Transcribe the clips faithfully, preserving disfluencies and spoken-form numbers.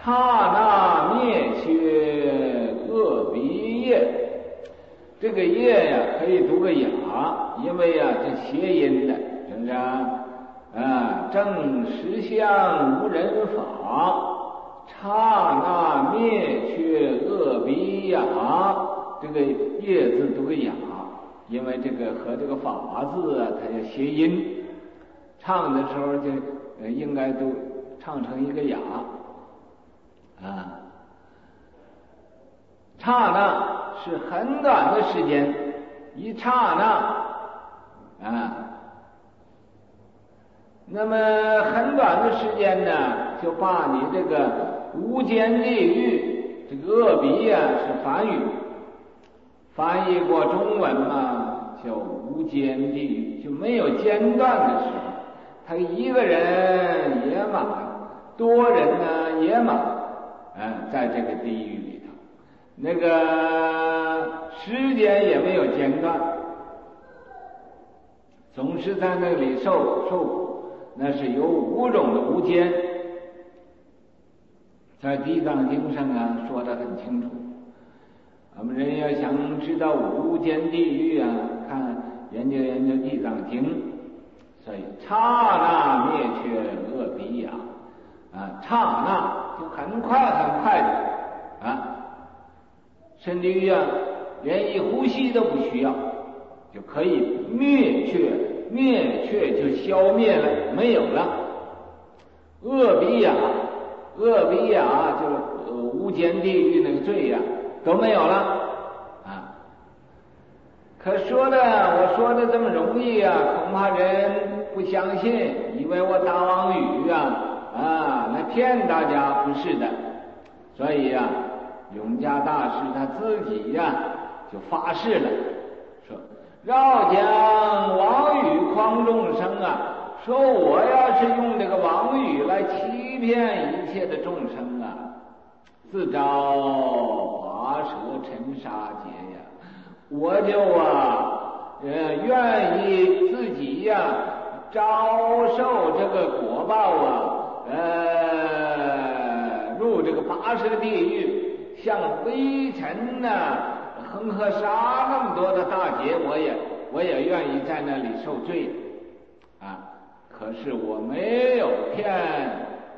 刹那灭却恶鼻业。这个业呀，可以读个雅，因为呀，这谐音的，是不是啊？啊，正实相无人法，刹那灭却恶鼻雅。这个业字读个雅，因为这个和这个法字啊，它要谐音，唱的时候就呃应该都唱成一个雅啊。刹那是很短的时间，一刹那啊，那么很短的时间呢，就把你这个无间地狱，这个恶鼻呀、啊、是梵语，翻译过中文嘛，叫无间地狱，就没有间断的时候。他一个人也满，多人呢也满，嗯，在这个地狱里头，那个时间也没有间断，总是在那里受受苦。那是有五种的无间，在《地藏经》上啊说得很清楚。我们人要想知道无间地狱啊，看研究研究《地藏经》。所以刹那灭却恶鼻雅啊，刹那就很快很快的啊，甚至于啊，连一呼吸都不需要，就可以灭却，灭却就消灭了，没有了。恶鼻雅，恶鼻雅就是、呃、无间地狱那个罪呀、啊，都没有了啊。可说的我说的这么容易啊，恐怕人不相信，以为我打妄语啊啊来骗大家，不是的。所以呀、啊，永嘉大师他自己呀、啊、就发誓了，说绕将妄语诓众生啊，说我要是用这个妄语来欺骗一切的众生啊，自招拔舌尘沙劫呀，我就啊呃愿意自己呀、啊、遭受这个果报啊，呃入这个拔舌地狱，像微尘呐、啊、恒河沙那么多的大劫，我也我也愿意在那里受罪啊。可是我没有骗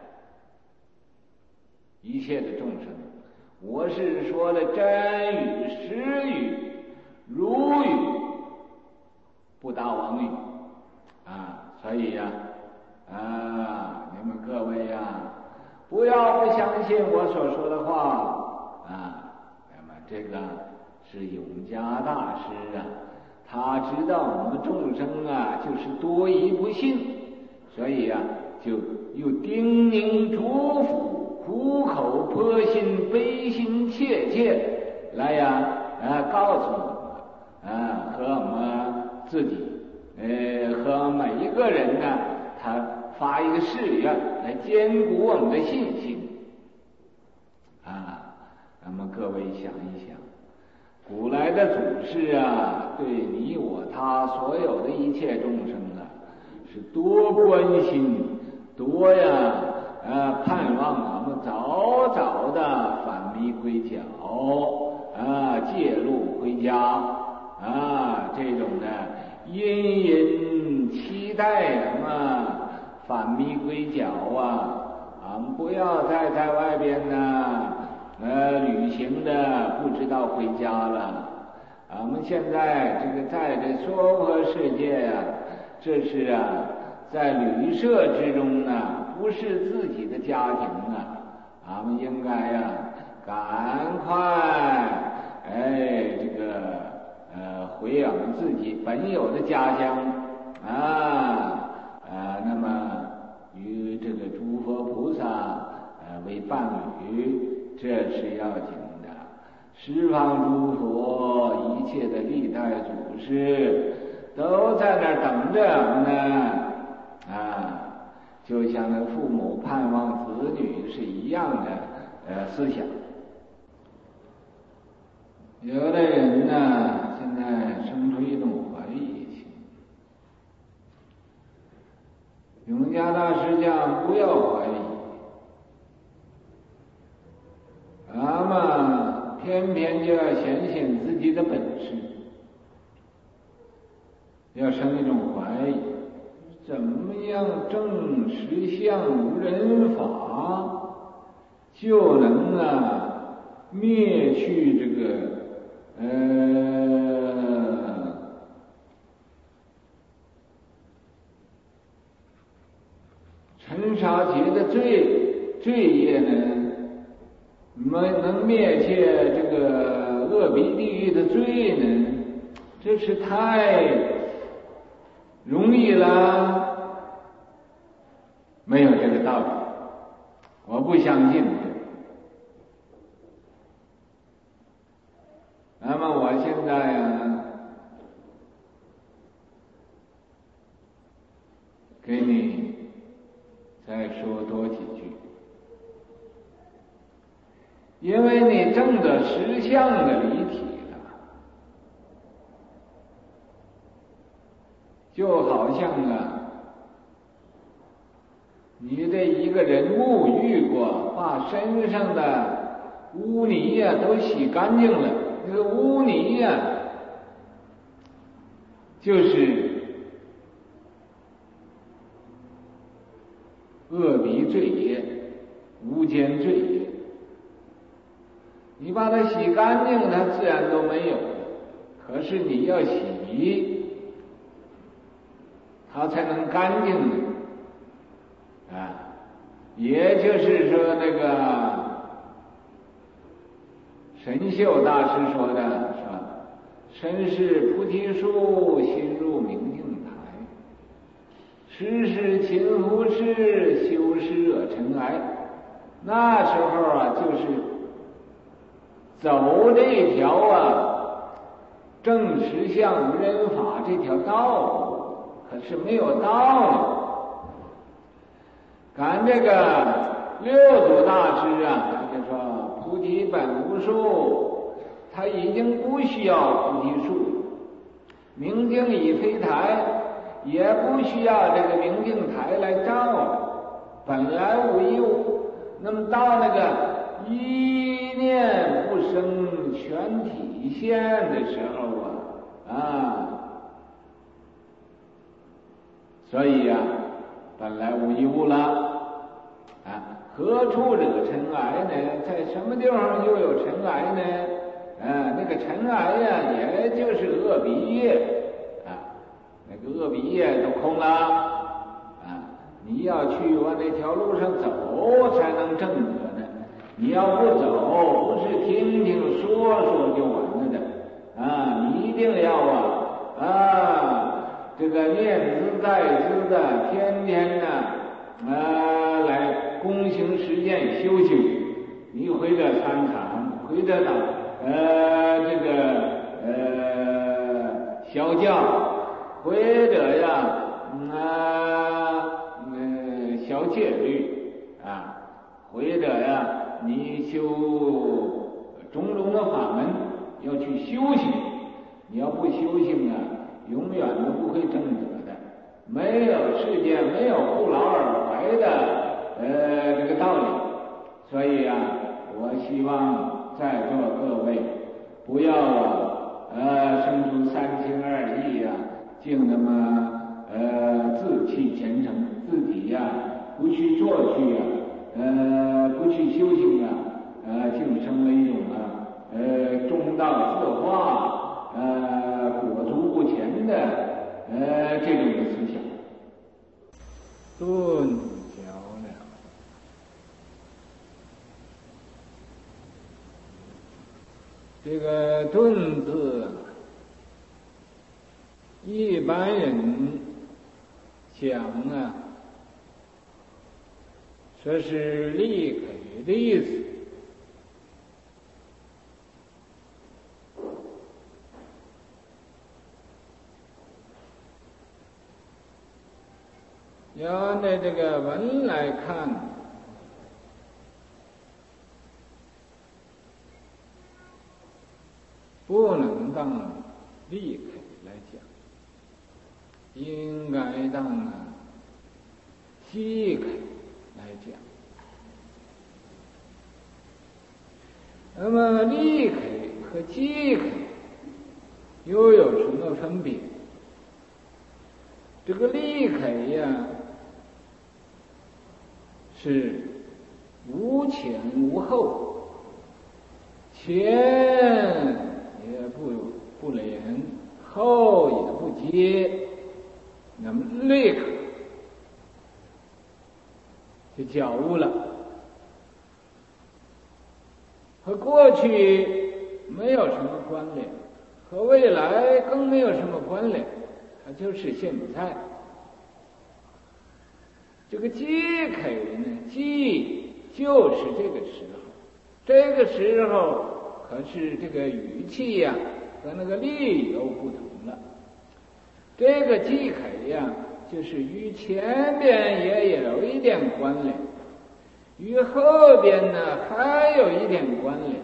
一切的众生，我是说的真语、实语、如语，不打妄语啊。所以呀 啊, 啊，你们各位呀、啊，不要不相信我所说的话啊。那么这个是永嘉大师啊，他知道我们众生啊就是多疑不信，所以呀、啊、就又叮咛嘱咐，苦口婆心，悲心切切来呀啊告诉我们啊，和我们自己呃和每一个人呢，他发一个誓愿来坚固我们的信心啊。那么各位想一想，古来的祖师啊，对你我他所有的一切众生啊，是多关心，多呀呃盼望我们早早的返迷归教啊，戒路回家啊，这种的殷殷期待什么返迷归教啊，俺们不要再在外边呢呃旅行的不知道回家了。俺们现在这个在这娑婆世界呀、啊，这是啊在旅社之中呢，不是自己的家庭啊。俺们应该呀、啊、赶快哎这个呃回俺们自己本有的家乡啊啊，那么与这个诸佛菩萨呃为伴侣，这是要紧的。十方诸佛一切的历代祖师都在那儿等着我们呢啊，就像那父母盼望子女是一样的呃思想。有的人呢现在生出一种怀疑心，永嘉大师讲不要怀疑， 么偏偏就要显现自己的本事，要生一种怀疑，怎么样证实相无人法，就能啊灭去这个呃陈沙劫的罪罪业呢？能能灭却这个恶鼻地狱的罪呢？这是太容易了，没有这个道理，我不相信。那么我现在啊，给你再说多几句。因为你证得实相的离体了，就好像啊，你这一个人沐浴过，把身上的污泥呀、啊、都洗干净了。这个污泥呀、啊，就是恶鼻罪业、无间罪业。你把它洗干净，它自然都没有了。可是你要洗，它才能干净啊！也就是说，那个神秀大师说的，是吧？身是菩提树，心入明镜台。时时勤拂拭，修饰惹尘埃。那时候啊，就是走这条啊正实相无人法这条道路，可是没有道理。赶这个六祖大师啊，他就说菩提本无树，他已经不需要菩提树，明镜已非台，也不需要这个明镜台来照了，本来无一物。那么到那个一念不生全体现的时候啊啊，所以呀、啊，本来无一物了啊，何处惹尘埃呢？在什么地方又有尘埃呢？啊，那个尘埃呀、啊，也就是恶鼻业啊，那个恶鼻业都空了啊，你要去往那条路上走才能证得呢。你要不走，不是听听说说就完了的啊！你一定要啊啊，这个念兹在兹的，天天呢啊来躬行实践修行。你回着参禅，回着呢呃这个呃小教，回着呀啊呃小戒律啊，回着呀。你修种种的法门，要去修行。你要不修行啊，永远都不会证得的。没有世界，没有不劳而怀的呃这个道理。所以啊，我希望在座各位不要啊呃生出三心二意啊，竟那么呃自弃前程，自己呀、啊、不去做去啊。呃，不去修行啊，呃，竟生了一种啊，呃，中道自化，呃，裹足不前的，呃，这种的思想。顿脚了，这个“顿”字，一般人讲啊。这是立给的意思。要按照这个文来看，不能当立给来讲，应该当啊息给来讲。 那么立 K 和即 K 又有什么分别？这个立 K 呀，是无前无后，前也不不连，后也不接，那么立 K 就觉悟了，和过去没有什么关联，和未来更没有什么关联，它就是现在。这个即 K 呢，即就是这个时候，这个时候可是这个语气呀、和那个力又不同了。这个即 K 呀，就是与前边也有一点关联，与后边呢还有一点关联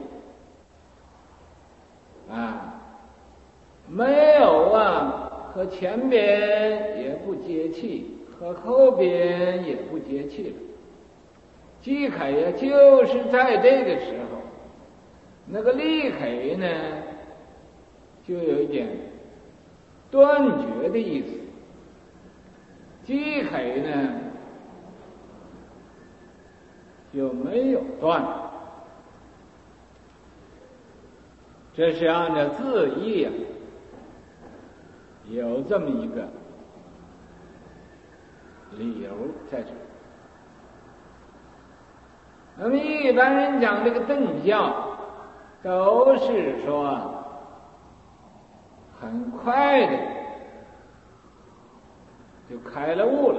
啊，没有啊，和前边也不接气，和后边也不接气了。即 K 呀，就是在这个时候，那个立 K 呢，就有一点断绝的意思。即 K 呢，就没有断。这是按照字义啊，有这么一个理由在这儿。那么一般人讲这个顿教，都是说很快的就开了悟了，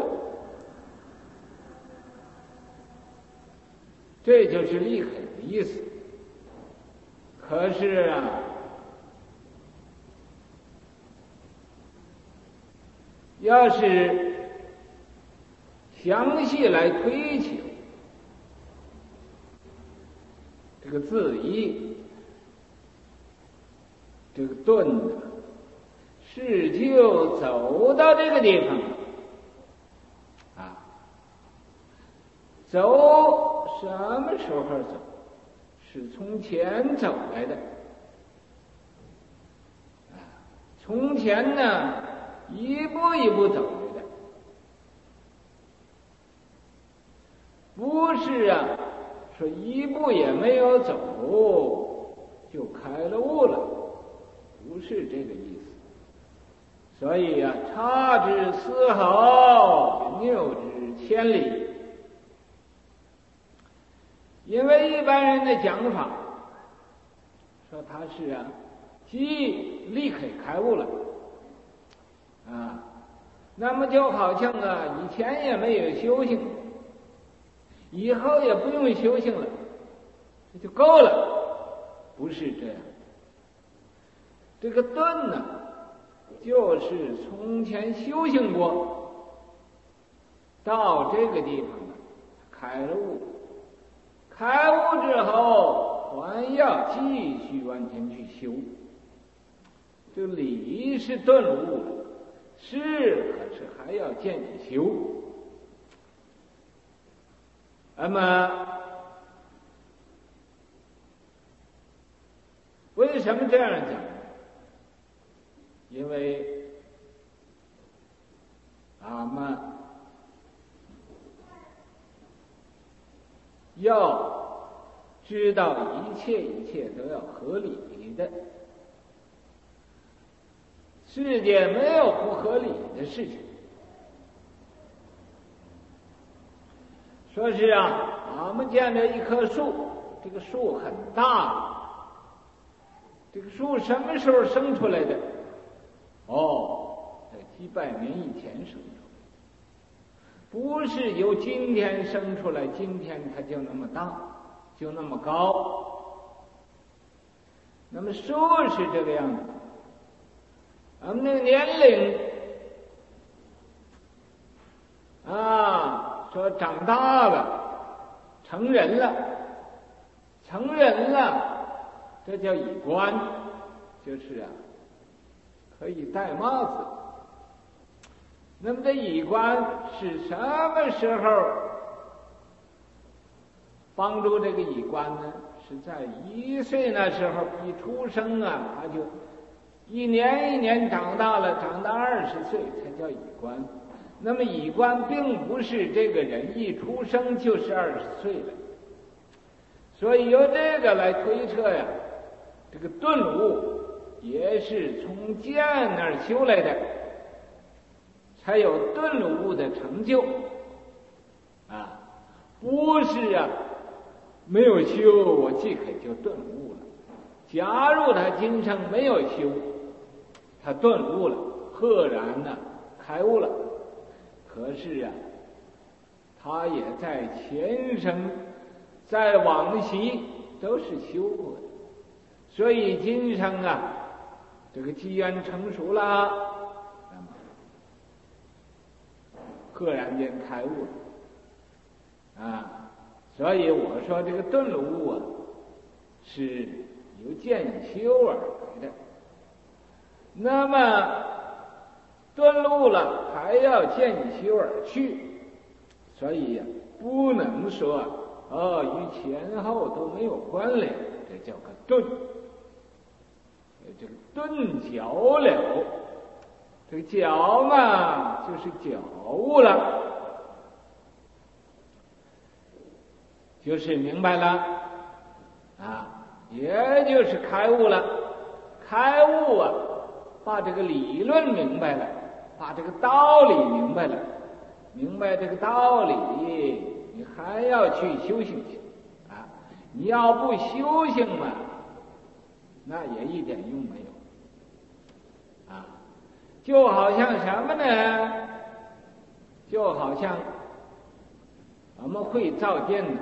这就是立 K 的意思。可是啊，要是详细来推求这个字义，这个顿呢，是就走到这个地方啊，走什么时候走？是从前走来的啊，从前呢一步一步走来的，不是啊说一步也没有走就开了悟了，不是这个意思。所以啊，差之丝毫，谬之千里。因为一般人的讲法说他是啊，即立 K 开悟了啊，那么就好像啊，以前也没有修行，以后也不用修行了，这就够了，不是这样。这个顿呢，就是从前修行过，到这个地方呢，开了悟，开悟之后还要继续往前去修。这理是顿悟了，是可是还要见修。那么为什么这样讲？因为俺们要知道一切一切都要合理的，世界没有不合理的事情。说是啊，俺们见着一棵树，这个树很大了，这个树什么时候生出来的？哦，在几百年以前生出来，不是由今天生出来，今天它就那么大，就那么高。那么树是这个样子，俺们那个年龄啊，说长大了，成人了，成人了，这叫衣冠，就是啊，可以戴帽子。那么这衣冠是什么时候帮助这个衣冠呢？ 是在一岁那时候一出生啊，他就一年一年长大了，长到二十岁才叫乙官。那么乙官并不是这个人一出生就是二十岁了，所以由这个来推测呀，这个顿悟也是从剑那儿修来的，才有顿悟的成就啊，不是啊，没有修我即可就顿悟了。假如他今生没有修，他顿悟了，赫然呢开悟了，可是啊，他也在前生在往昔都是修过的，所以今生啊这个机缘成熟了，那么赫然间开悟了啊。所以我说这个顿悟啊是由渐修而来的，那么顿悟了还要渐修而去，所以呀、啊、不能说哦与前后都没有关联，这叫个顿。这个顿觉了，这个觉嘛就是觉悟了，就是明白了啊，也就是开悟了。开悟啊，把这个理论明白了，把这个道理明白了，明白这个道理，你还要去修行去啊！你要不修行嘛，那也一点用没有啊！就好像什么呢？就好像我们会造电脑，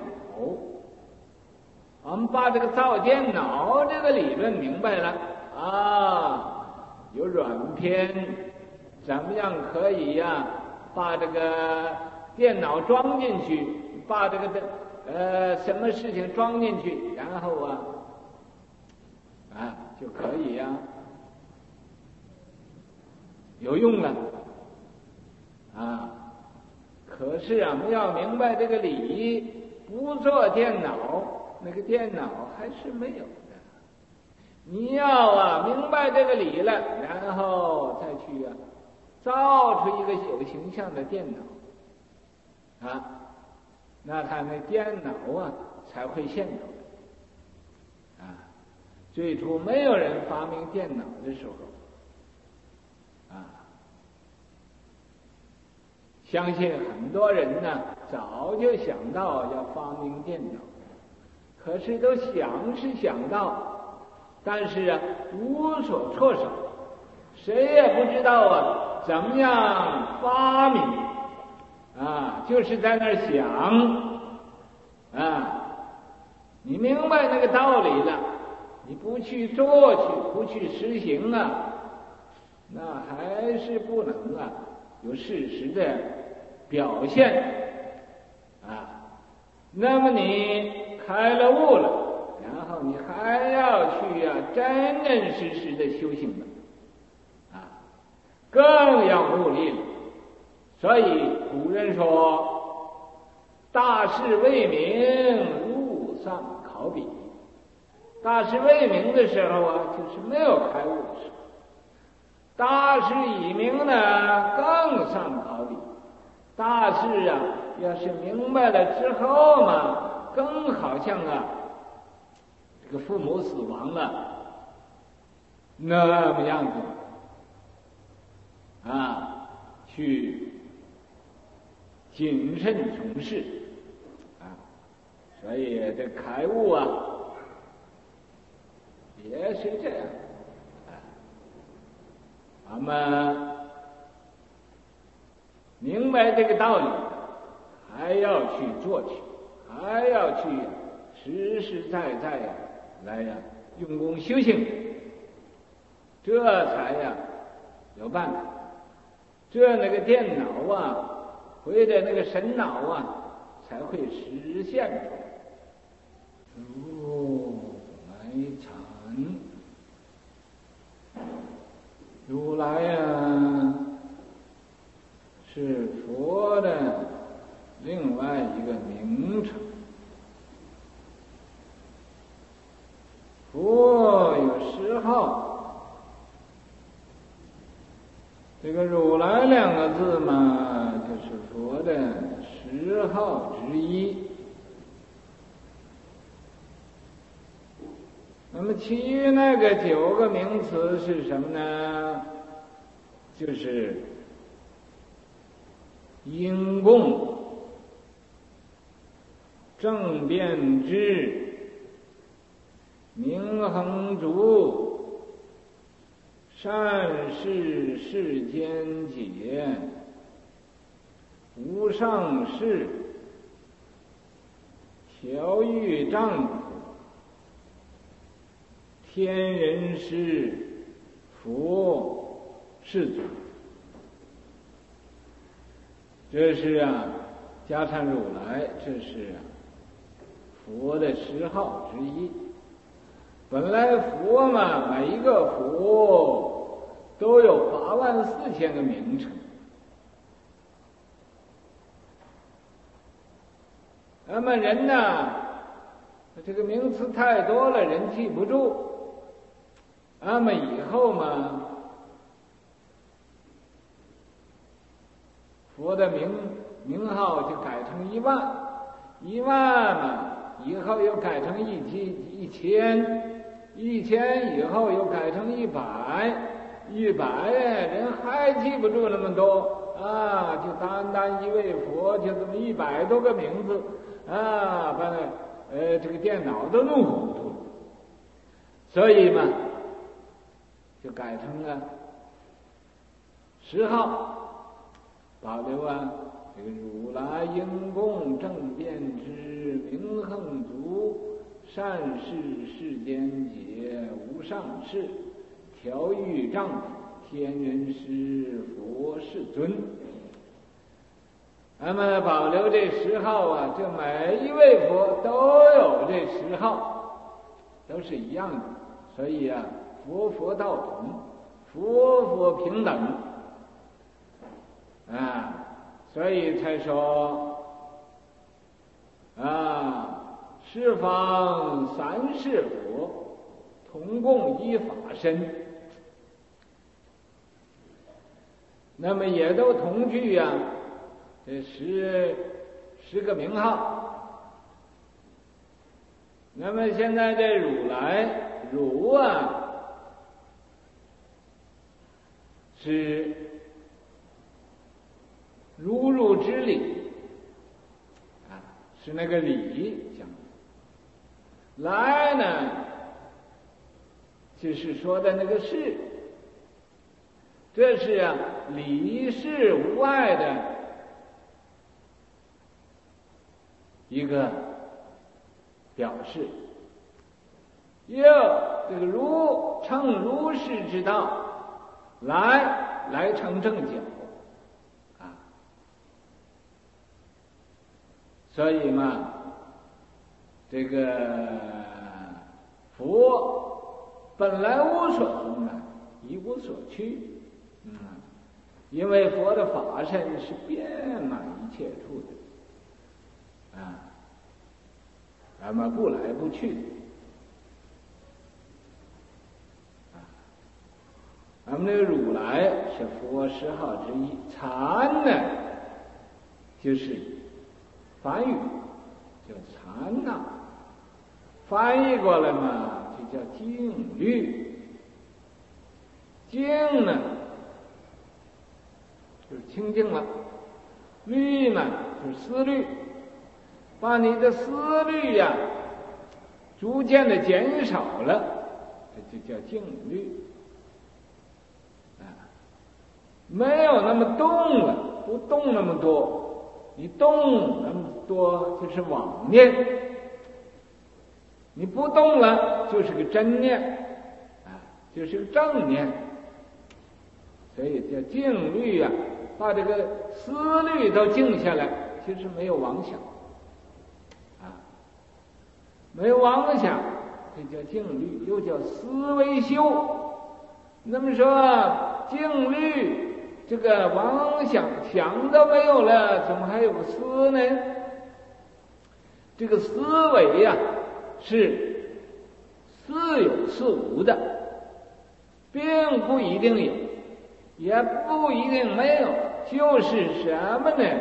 我们把这个造电脑这个理论明白了啊，有软片，怎么样可以呀、啊？把这个电脑装进去，把这个的呃什么事情装进去，然后啊啊就可以呀、啊，有用了啊。可是啊，我们要明白这个理，不做电脑，那个电脑还是没有的。你要啊明白这个理了，然后再去啊造出一个有形象的电脑啊，那他那电脑啊才会现有啊。最初没有人发明电脑的时候啊，相信很多人呢早就想到要发明电脑，可是都想是想到，但是啊无所措手，谁也不知道啊怎么样发明啊，就是在那儿想啊。你明白那个道理了，你不去做去，不去实行啊，那还是不能啊有事实的表现啊。那么你开了悟了，然后你还要去啊真真实实的修行了啊，更要努力了。所以古人说大事未明路上考妣，大事未明的时候啊就是没有开悟的时候，大事已明呢更上考妣，大事啊要是明白了之后嘛，更好像啊这个父母死亡了那么样子啊，去谨慎从事啊。所以这开悟啊也是这样啊，我们明白这个道理，还要去做去，还要去实实在在呀来呀用功修行，这才呀有办法。这那个电脑啊或者那个神脑啊才会实现出来。如来禅，如来呀是佛的另外一个名称十号之一。那么其余那个九个名词是什么呢？就是因供、正变之、明恒足、善事世间解、无上士、调御丈夫、天人师、佛、世尊。这是啊，迦禅如来，这是啊佛的十号之一。本来佛嘛，每一个佛都有八万四千个名称。那么人呢，这个名词太多了，人记不住。那么以后嘛，佛的名名号就改成一万，一万嘛，以后又改成一千，一千，一千以后又改成一百，一百人还记不住那么多啊！就单单一位佛，就这么一百多个名字啊，把呃这个电脑都弄糊涂了。所以嘛，就改成了十号。保留啊，这个如来因供正变之明恒足，善事世间解，无上士，调御丈夫，天人师，佛世尊。那么保留这十号啊，这每一位佛都有这十号，都是一样的。所以啊，佛佛道同，佛佛平等。啊，所以才说啊，十方三世佛同共一法身，那么也都同具啊，这十十个名号。那么现在这如来如啊，是如如之理啊，是那个理讲的。来呢，就是说的那个事，这是啊理事无碍的一个表示。又这个如称如是之道，来来成正觉。所以嘛，这个佛本来无所从来，一无所去，嗯，因为佛的法身是遍满一切处的，啊，那么不来不去的，啊，那么这个如来是佛十号之一，禅呢，就是梵语叫禅呐，翻译过来嘛，就叫静虑。静呢，就是清净了；虑呢，就是思虑。把你的思虑呀、啊，逐渐的减少了，这就叫静虑。啊，没有那么动了，不动那么多。你动那么多就是妄念，你不动了就是个真念，啊，就是个正念，所以叫静虑啊，把这个思虑都静下来，其实没有妄想，啊，没有妄想，这叫静虑，又叫思维修。那么说静虑。这个妄想想都没有了，怎么还有个思呢？这个思维呀、啊，是似有似无的，并不一定有，也不一定没有，就是什么呢？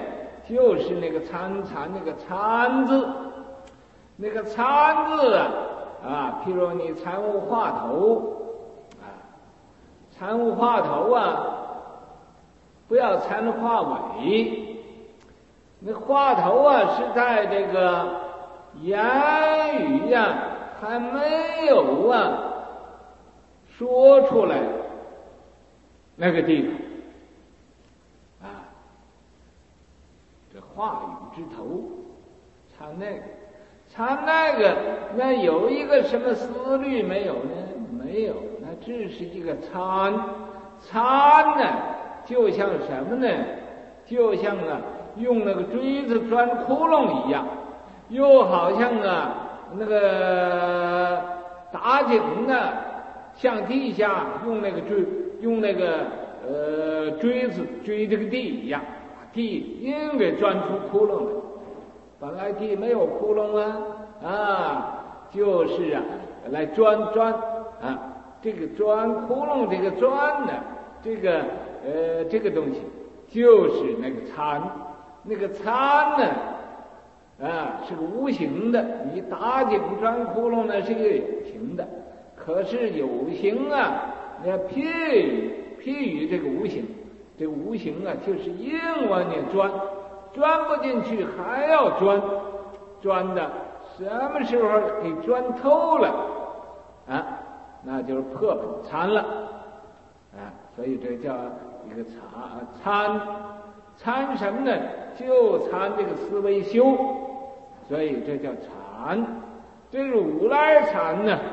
就是那个参禅那个参字，那个参字啊啊，譬如你参悟话头啊，参悟话头啊，不要参话尾。那话头啊是在这个言语呀、啊、还没有啊说出来那个地方啊，这话语之头参那个参那个，那有一个什么思虑没有呢？没有，那只是一个参。参呢就像什么呢？就像啊用那个锥子钻窟窿一样，又好像啊那个打井呢向地下用那个锥用那个呃锥子锥这个地一样，地硬给钻出窟窿来。本来地没有窟窿啊啊，就是啊来钻钻啊，这个钻窟窿这个钻呢，这个呃这个东西就是那个参。那个参呢啊是个无形的，你打井钻窟窿呢是个有形的，可是有形啊你要譬喻譬喻这个无形，这个无形啊就是硬往你钻，钻不进去还要钻，钻的什么时候给钻透了啊，那就是破本参了啊，所以这叫一个参参什么呢？就参这个思维修，所以这叫禅。这个如来禅呢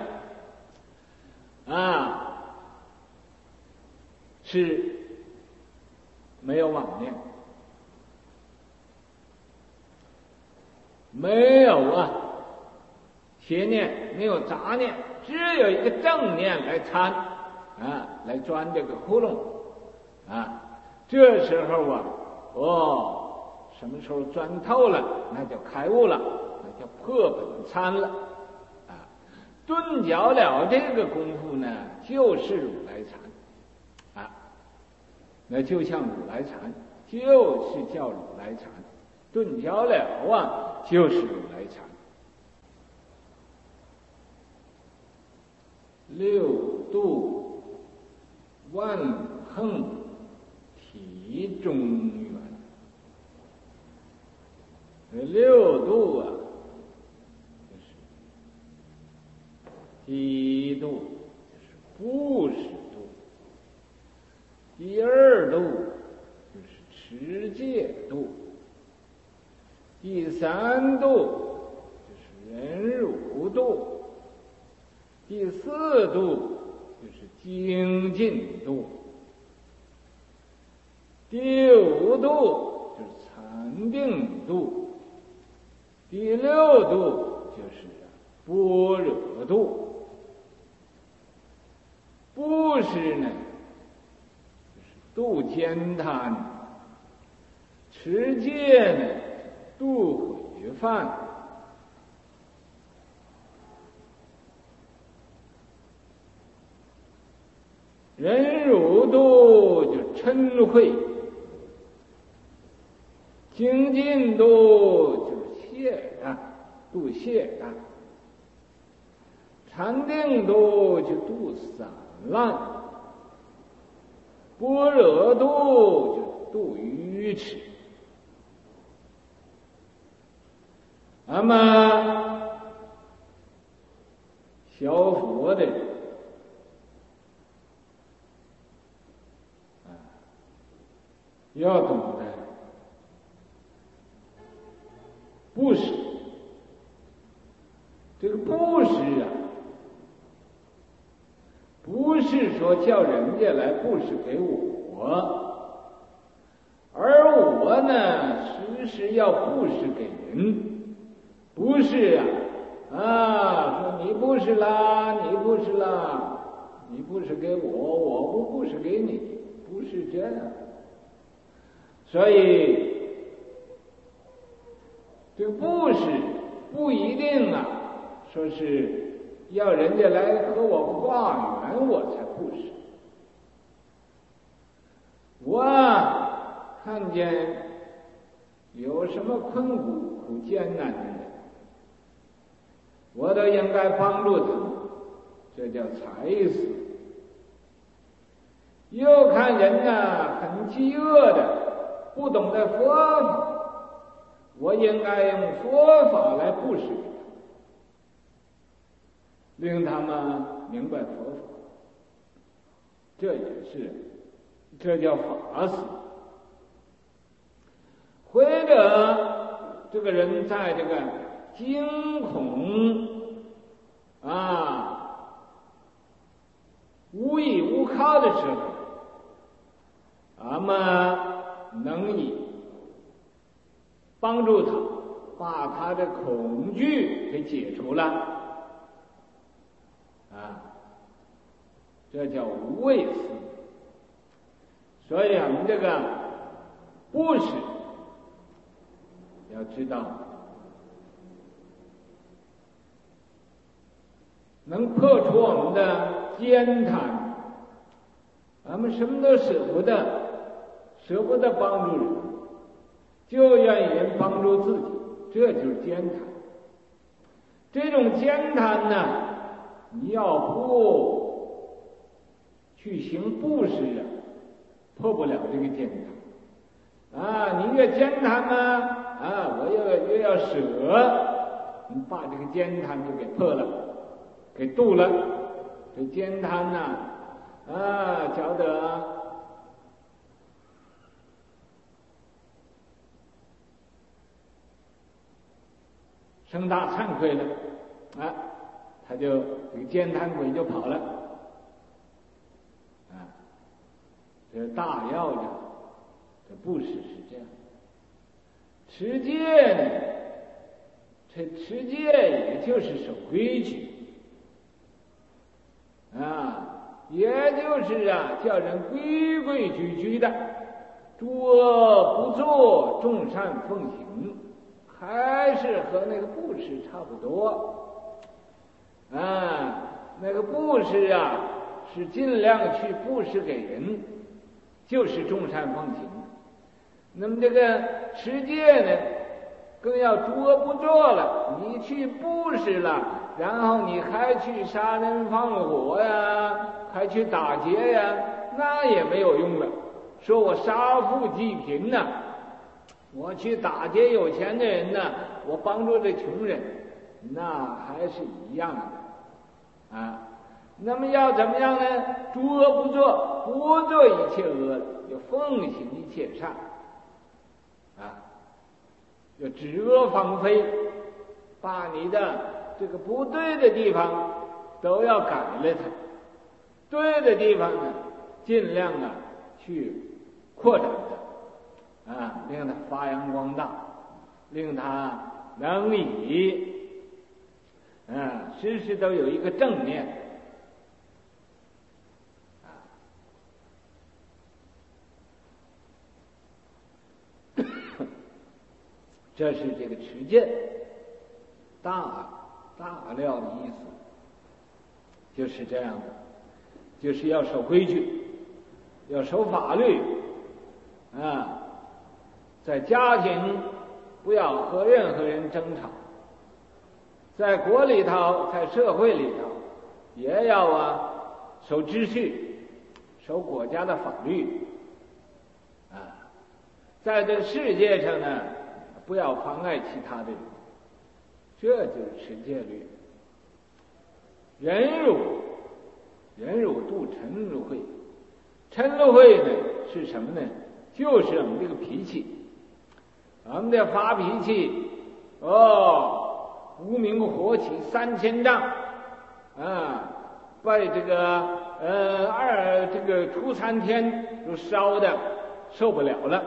啊是没有妄念，没有啊邪念，没有杂念，只有一个正念来参啊，来钻这个窟窿啊。这时候啊，哦，什么时候钻透了，那就开悟了，那叫破本参了啊。顿觉了这个功夫呢，就是如来禅啊，那就像如来禅，就是叫如来禅。顿觉了啊，就是如来禅。六度万恒体中缘，这六度啊，就是第一度就是布施度，第二度就是持戒度，第三度就是忍辱度，第四度就是精进度，第五度就是禅定度，第六度就是般若度。布施呢，就是度慳贪；持戒呢，度毁犯；忍辱度就嗔恚；精进度就是懈怠，度懈怠；禅定度就度散乱；般若度就度愚痴。那么小佛的啊，要懂得布施。这个布施啊，不是说叫人家来布施给我，而我呢，时时要布施给人。不是啊，啊，说你布施啦，你布施啦，你布施给我，我不布施给你，不是这样。所以这个布施不一定啊，说是要人家来和我化缘我才布施。我啊看见有什么困苦苦艰难的人，我都应该帮助他们，这叫财死。又看人呢很饥饿的，不懂得佛法，我应该用佛法来布施他，令他们明白佛法，这也是，这叫法死。或者这个人在这个惊恐啊无依无靠的时候，咱们能以帮助他，把他的恐惧给解除了啊，这叫无畏思。所以我们这个布施要知道，能破除我们的慳贪，咱们什么都舍不得，舍不得帮助人，就愿意人帮助自己，这就是慳贪。这种慳贪呢，你要不去行布施啊，破不了这个慳贪啊。你越慳贪呢，啊，我越越要舍，你把这个慳贪就给破了，给度了。这慳贪呐，啊，觉得生大惭愧了，啊，他就这个慳贪鬼就跑了，啊，这大要着，这布施是这样。持戒呢，这持戒也就是守规矩啊，也就是啊叫人规规矩矩的，做不做，众善奉行，还是和那个布施差不多啊。那个布施啊，是尽量去布施给人，就是众善奉行。那么这个持戒呢，更要做不做了，你去布施了，然后你还去杀人放火呀，还去打劫呀，那也没有用了。说我杀富济贫呢，我去打劫有钱的人呢，我帮助这穷人，那还是一样的啊。那么要怎么样呢？做不做，不做一切恶，要奉行一切善啊，要止恶防非，把你的这个不对的地方都要改了它，对的地方呢，尽量啊去扩展它啊，令它发扬光大，令它能以啊时时都有一个正面啊。这是这个持戒大大料的意思，就是这样的，就是要守规矩，要守法律啊，在家庭不要和任何人争吵，在国里头，在社会里头也要啊守秩序，守国家的法律啊，在这个世界上呢，不要妨碍其他的人，这就是持戒律。忍辱，忍辱度嗔怒恚。嗔怒恚呢是什么呢？就是我们这个脾气，我们的发脾气，哦，无名火起三千丈啊，被这个呃二这个初三天都烧的受不了了。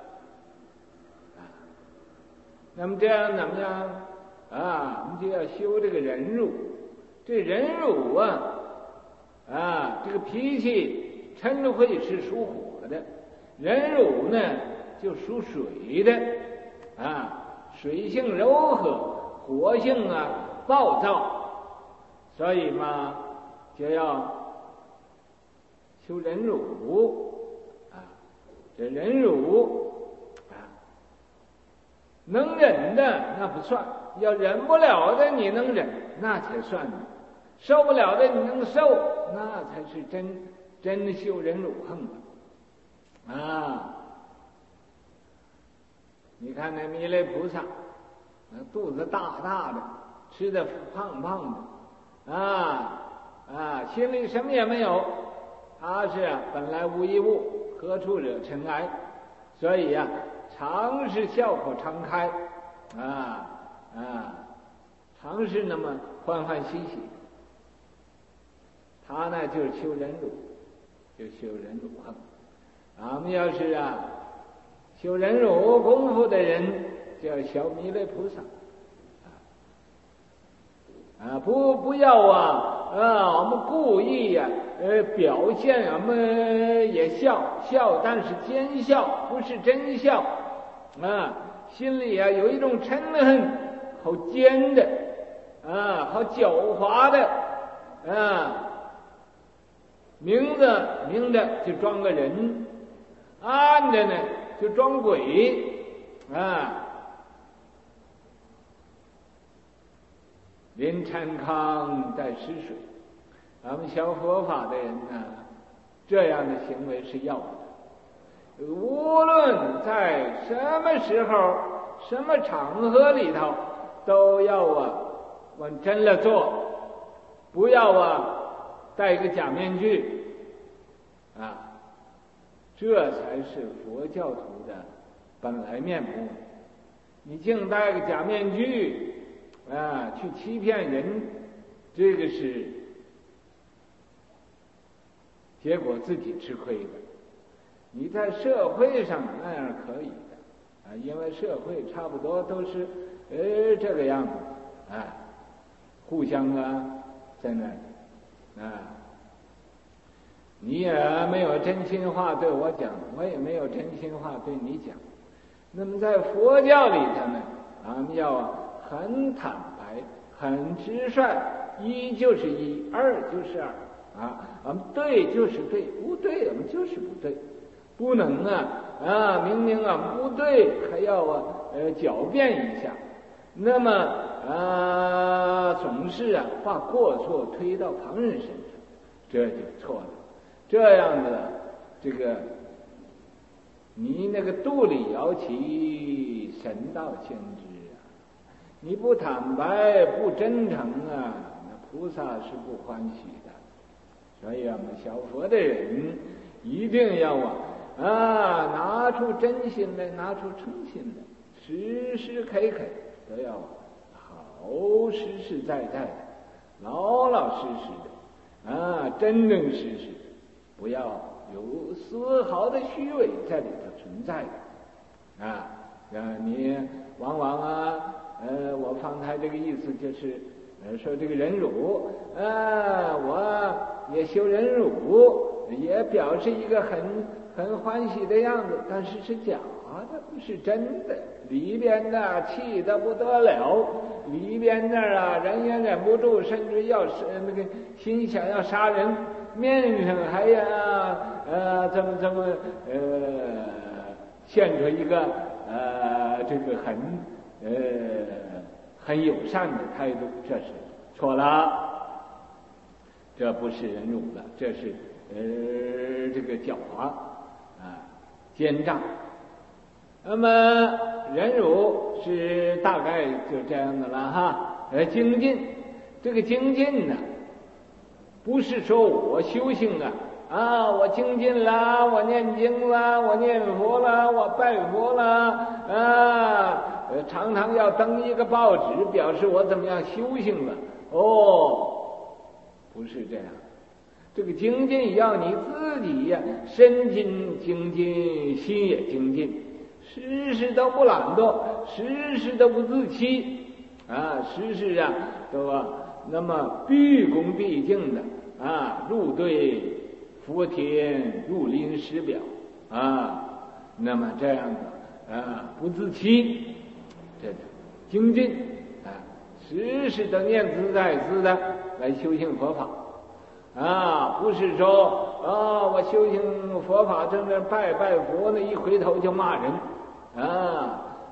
那么这样怎么样啊？我们就要修这个忍辱。这忍辱啊，啊，这个脾气嗔怒恚是属火的，忍辱呢就属水的，啊，水性柔和，火性啊暴躁，所以嘛就要修忍辱啊。这忍辱啊， 能忍的那不算，要忍不了的你能忍，那才算呢。受不了的你能受，那才是真真修忍辱行啊！你看那弥勒菩萨，那肚子大大的，吃的胖胖的，啊啊，心里什么也没有。他是啊，本来无一物，何处惹尘埃？所以呀、啊，常是笑口常开，啊啊，常是那么欢欢喜喜。他呢就是修忍辱，就修忍辱行。俺们要是啊修忍辱功夫的人，就要学弥勒菩萨。啊，不不要啊啊！我们故意呀、啊，呃，表现我们也笑笑，但是奸笑，不是真笑啊。心里啊有一种嗔恨，好奸的啊，好狡猾的啊。明着明着就装个人，暗着呢就装鬼啊。临禅康带湿水，咱们学佛法的人呢，这样的行为是要的。无论在什么时候、什么场合里头，都要啊往真了做，不要啊戴一个假面具啊，这才是佛教徒的本来面目。你净戴个假面具啊，去欺骗人，这个是结果自己吃亏的。你在社会上那样可以的啊，因为社会差不多都是呃这个样子啊，互相啊在那里啊，你也没有真心话对我讲，我也没有真心话对你讲。那么在佛教里头呢，俺们要很坦白，很直率，一就是一，二就是二啊，我们对就是对，不对我们就是不对，不能啊啊，明明啊不对，还要啊呃狡辩一下，那么啊总是啊把过错推到旁人身上，这就错了。这样的这个，你那个肚里摇旗，神道先知。你不坦白不真诚啊，那菩萨是不欢喜的。所以我们学佛的人一定要啊啊拿出真心来，拿出诚心来，时时刻刻都要好实实在在的，老老实实的啊，真真实实，不要有丝毫的虚伪在里头存在的啊。啊，你往往啊。呃，我方才这个意思就是，呃，说这个忍辱，呃，我也修忍辱，也表示一个很很欢喜的样子，但是是假的，不是真的。里边呢气得不得了，里边那儿啊人也忍不住，甚至要是那个心想要杀人，面上还要呃这么这么呃现出一个呃这个很。呃，很友善的态度，这是错了，这不是忍辱了，这是呃这个狡猾啊，奸诈。那么忍辱是大概就这样的了哈。呃，精进，这个精进呢，不是说我修行啊啊，我精进啦，我念经啦，我念佛啦，我拜佛啦啊。呃，常常要登一个报纸，表示我怎么样修行了。哦，不是这样，这个精进要你自己呀、啊，身心精进，心也精进，时时都不懒惰，时时都不自欺啊，时时啊都啊那么毕恭毕敬的啊，入对佛田，入临师表啊，那么这样的啊不自欺。这个精进啊，时时都念兹在兹的来修行佛法啊，不是说啊我修行佛法正在拜拜佛呢，一回头就骂人啊，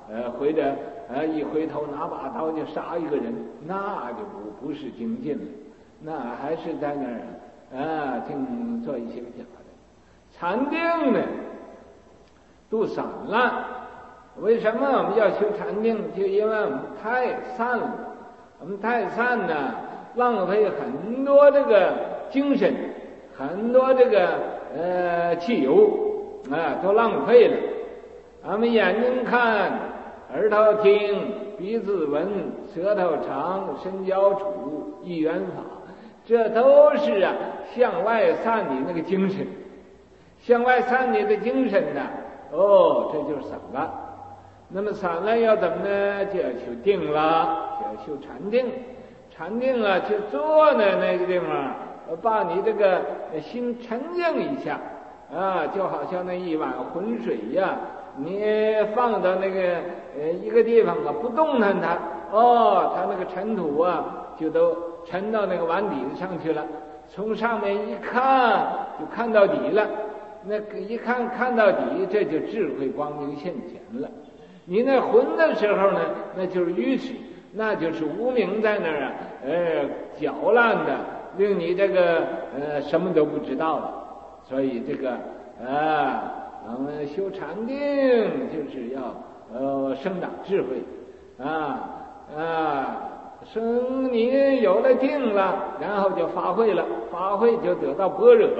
呃，或者呃一回头拿把刀就杀一个人，那就不不是精进了，那还是在那儿啊，净做一些假的。禅定呢，都散了。为什么我们要修禅定？就因为我们太散了，我们太散呢，浪费很多这个精神，很多这个呃汽油啊，都浪费了。俺们眼睛看，耳朵听，鼻子闻，舌头尝，身交触，意缘法，这都是啊向外散你那个精神，向外散你的精神呢，哦，这就是散了。那么散了要怎么呢？就要修定了，就要修禅定。禅定啊，去坐的那个地方，把你这个心沉静一下啊，就好像那一碗浑水呀、啊，你放到那个呃一个地方啊，不动弹它，哦，它那个尘土啊，就都沉到那个碗底子上去了。从上面一看，就看到底了。那一看看到底，这就智慧光明现前了。你那混的时候呢，那就是愚痴，那就是无明在那儿啊，呃，搅乱的，令你这个呃什么都不知道了。所以这个啊，我们修禅定就是要呃生长智慧啊啊，生你有了定了，然后就发挥了，发挥就得到般若，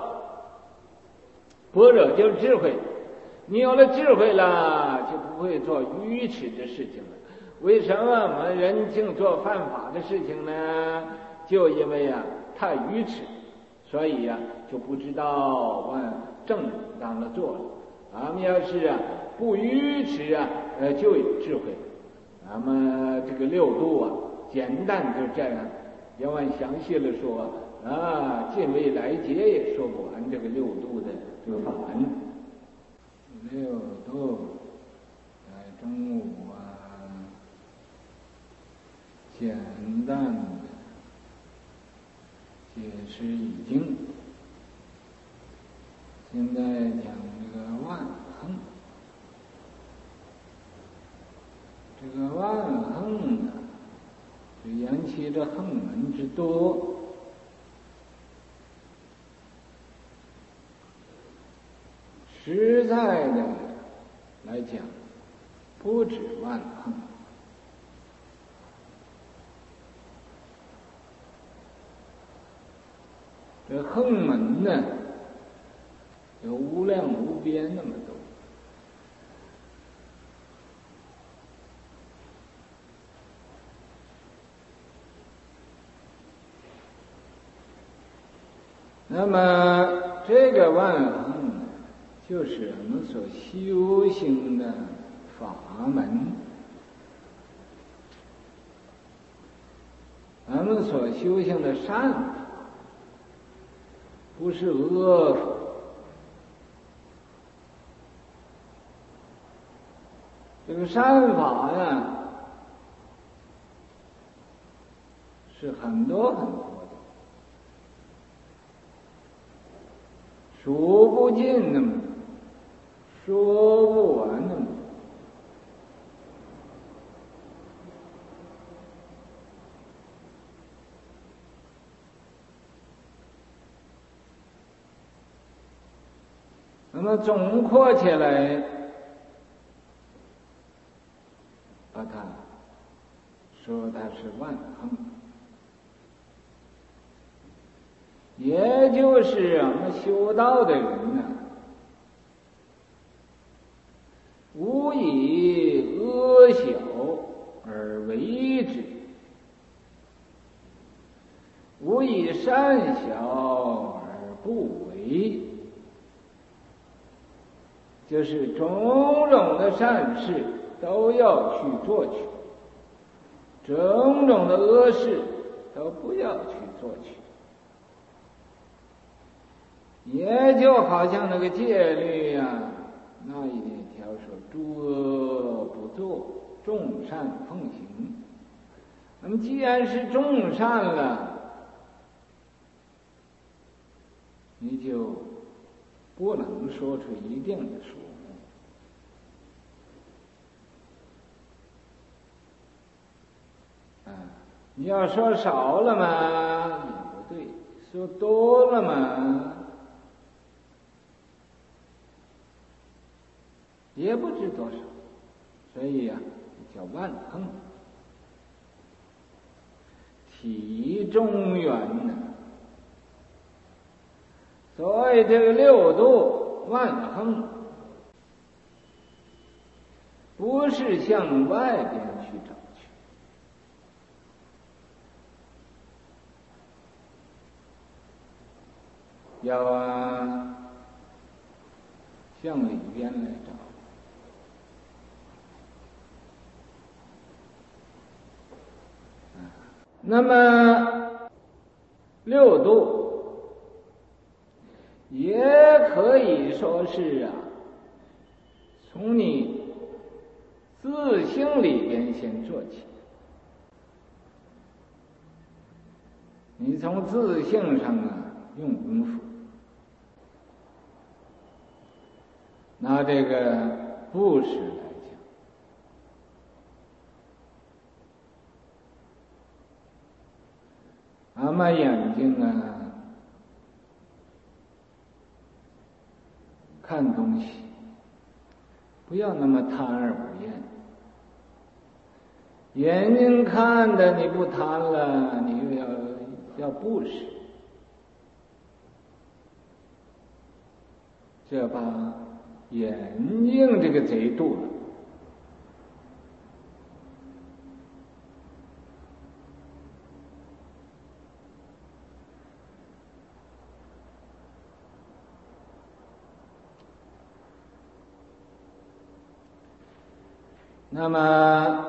般若就是智慧。你有了智慧了，就不会做愚痴的事情了。为什么我们人净做犯法的事情呢？就因为啊太愚痴，所以呀、啊、就不知道往正当的做了。俺们要是啊不愚痴啊，呃就有智慧。咱们这个六度啊，简单就这样。要按详细的说啊，近未来劫也说不完这个六度的这个法门。六度在中午啊，简单的解释已经。现在讲这个万恒，这个万恒啊，是缘起这横门之多。实在的来讲，不止万恒。这横门呢，有无量无边那么多。那么这个万恒就是我们所修行的法门，我们所修行的善法，不是恶法。这个善法呀，是很多很多的，数不尽那么多，说不完那么多。那么总括起来，把它说它是万恒，也就是我们修道的人呢、啊，无以阿小而为之，无以善小而不为。就是种种的善事都要去做去，种种的恶事都不要去做去。也就好像那个戒律呀、啊，那一条说诸恶不作，众善奉行。那么既然是众善了，你就不能说出一定的数目， 你要说少了嘛，也不对；说多了嘛，也不知多少。所以呀、啊，叫万恒。体中圆呢，所谓这个六度万恒，不是向外边去找去，要啊向里边来找。那么六度也可以说是啊，从你自性里边先做起。你从自性上啊用功夫，拿这个布施来讲，俺们眼睛啊看东西不要那么贪而不厌。眼睛看的你不贪了，你又要要布施，这把眼睛这个贼度了。那么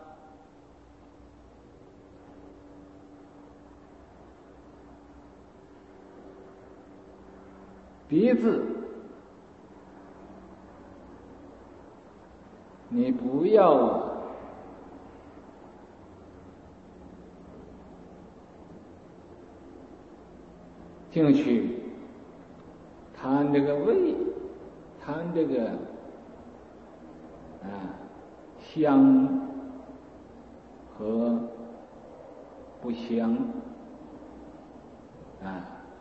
鼻子你不要进去贪这个味，贪这个啊香和不香啊，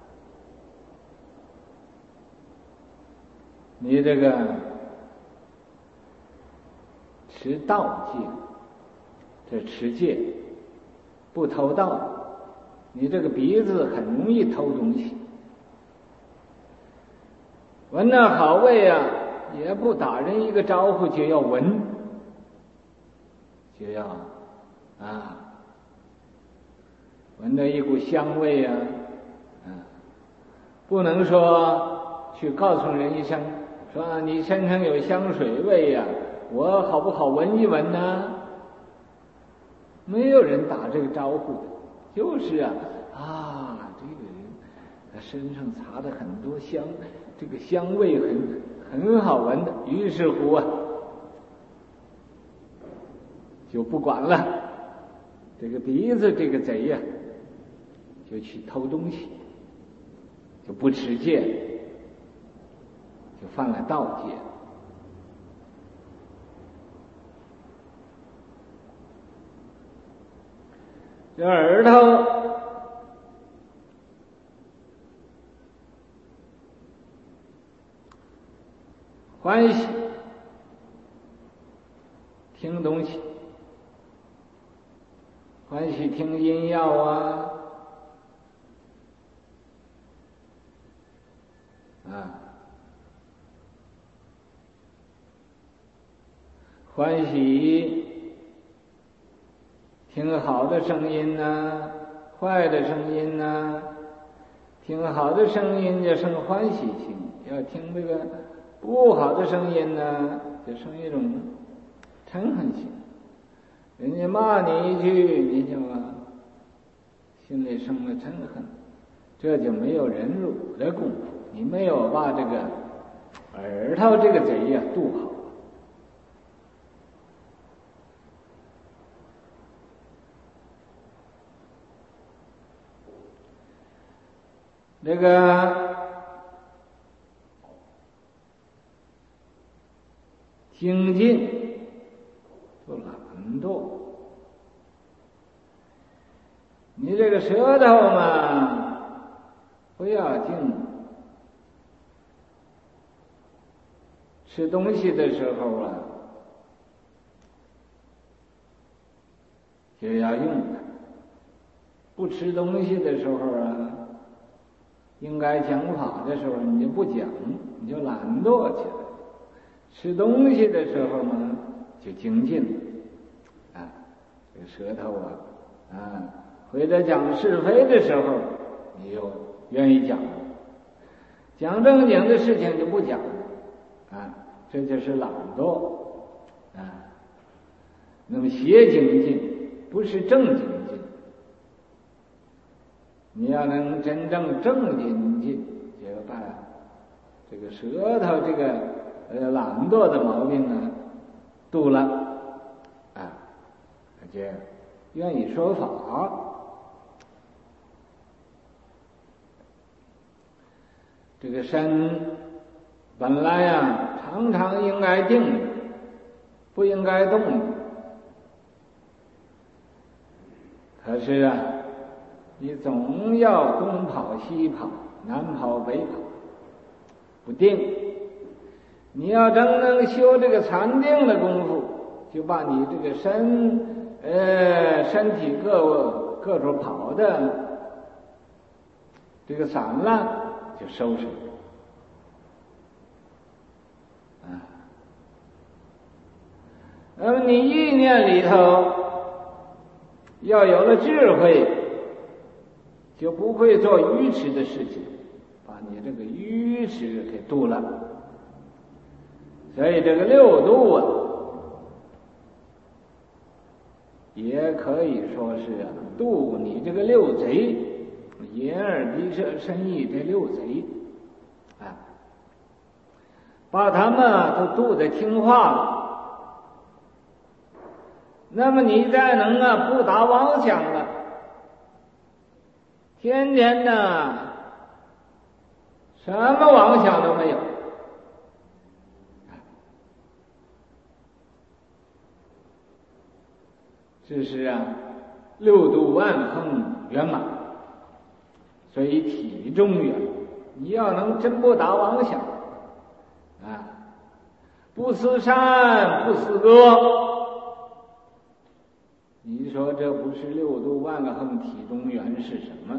你这个持道戒，这持戒不偷盗，你这个鼻子很容易偷东西。闻那好味啊，也不打人一个招呼就要闻，就要啊闻到一股香味啊，啊，不能说去告诉人一声，说你身上有香水味呀、啊，我好不好闻一闻呢？没有人打这个招呼的，就是啊啊，这个人他身上擦的很多香，这个香味很很好闻的，于是乎啊就不管了，这个鼻子这个贼呀、啊，就去偷东西，就不持戒，就犯了盗戒。这耳朵欢喜听东西，欢喜听音乐啊，啊，欢喜听好的声音呐，坏的声音呐，听好的声音就生欢喜心，要听这个不好的声音呢，就生一种嗔恨心。人家骂你一句，你就啊心里生了嗔恨，这就没有忍辱的功夫，你没有把这个耳朵这个贼呀、啊、度好。这个精进就懒惰， 你这个舌头嘛，不要紧，吃东西的时候啊，就要用它；不吃东西的时候啊，应该讲法的时候你就不讲，你就懒惰起来；吃东西的时候嘛，就精进了。啊，这个舌头啊，啊，或者讲是非的时候，你就愿意讲了；讲正经的事情就不讲了。啊，这就是懒惰啊。那么邪精进不是正精进，你要能真正正精进，就要把这个舌头这个呃懒惰的毛病呢度了啊，而且愿意说法。这个身本来呀，常常应该定的，不应该动的。可是啊，你总要东跑西跑，南跑北跑，不定。你要真能修这个禅定的功夫，就把你这个身呃身体各各处跑的这个散乱就收拾了。那么你意念里头要有了智慧，就不会做愚痴的事情，把你这个愚痴给度了。所以这个六度啊，也可以说是啊，度你这个六贼，眼耳鼻舌身意这六贼啊，把他们都度得听话了。那么你再能啊不打妄想了，天天呢什么妄想都没有，这是啊六度万恒圆满，所以体中圆。你要能真不打妄想啊，不思善不思恶，你说这不是六度万恒体中圆是什么？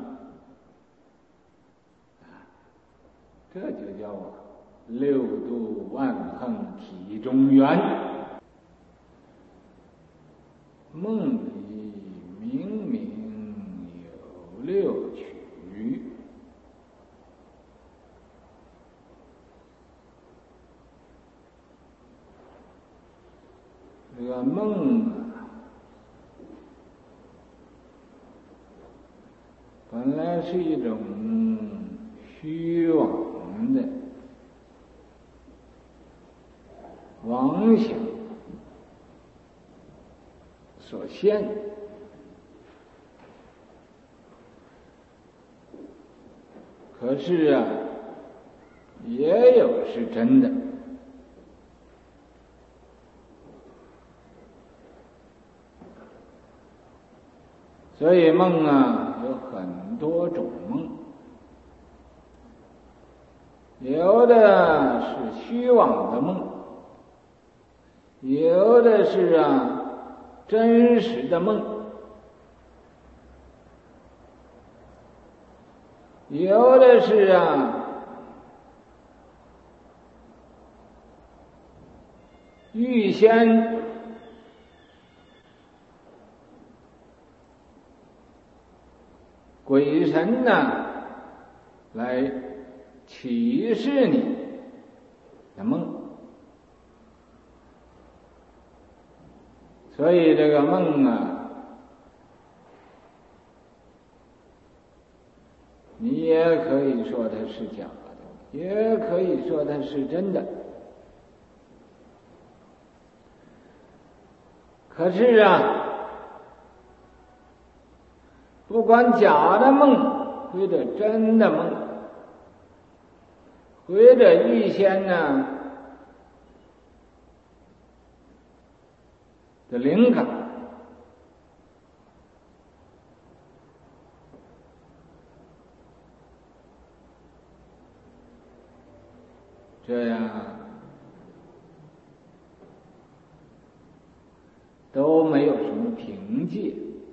这就叫六度万恒体中圆。梦里明明有六曲，这个梦啊，本来是一种虚妄的妄想所现，可是啊，也有是真的。所以梦啊，有很多种梦，有的是虚妄的梦，有的是啊真实的梦，有的是啊预先鬼神呢来启示你的梦。所以这个梦啊，你也可以说它是假的，也可以说它是真的。可是啊，不管假的梦或者真的梦，或者预先呢的灵感， 这样都没有什么凭借。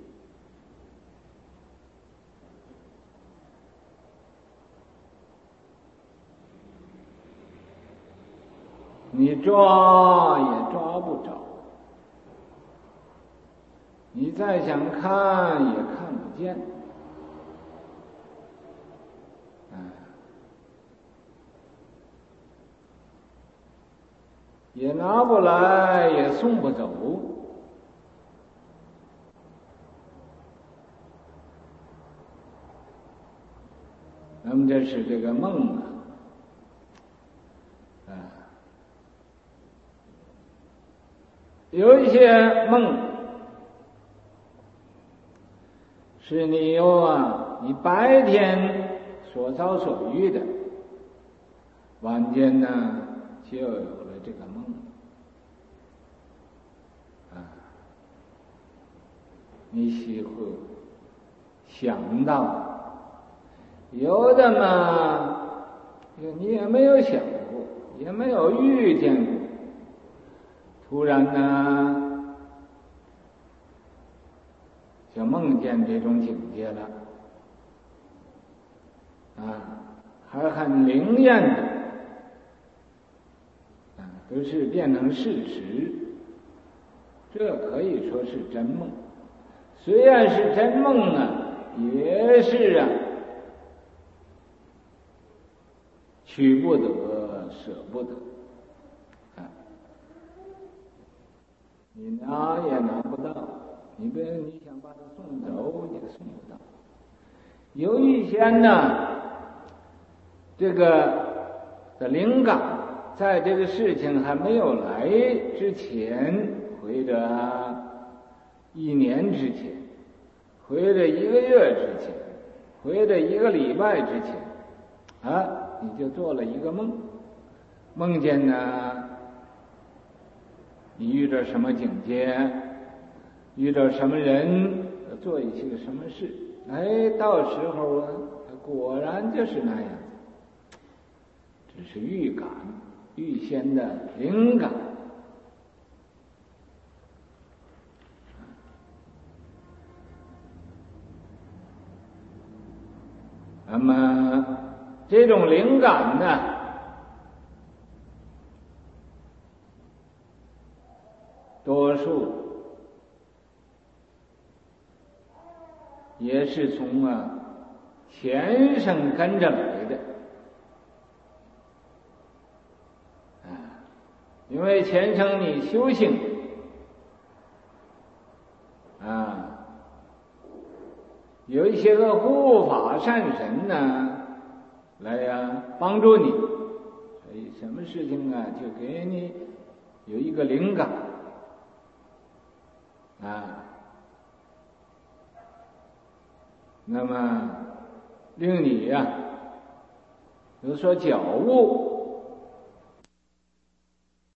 你抓也抓不着，你再想看也看不见，啊，也拿不来，也送不走。那么这是这个梦啊，啊，有一些梦是你有啊，你白天所遭所遇的，晚间呢就有了这个梦啊，你是会想到。有的嘛，你也没有想过，也没有遇见过，突然呢，就梦见这种境界了，啊，还很灵验的，啊，都是变成事实，这可以说是真梦。虽然是真梦啊，也是啊。取不得，舍不得，啊，你拿也拿不到，你别你想把它送走也送不到。有一些呢，这个的灵感，在这个事情还没有来之前，或者一年之前，或者一个月之前，或者一个礼拜之前，啊。你就做了一个梦，梦见呢，你遇到什么境界，遇到什么人，做一些什么事，哎，到时候啊，果然就是那样，只是预感，预先的灵感。那么这种灵感呢，多数也是从啊前生跟着来的啊，因为前生你修行啊，有一些个护法善神呢。来呀、啊，帮助你，所以什么事情啊，就给你有一个灵感啊，那么令你呀、啊、有所觉悟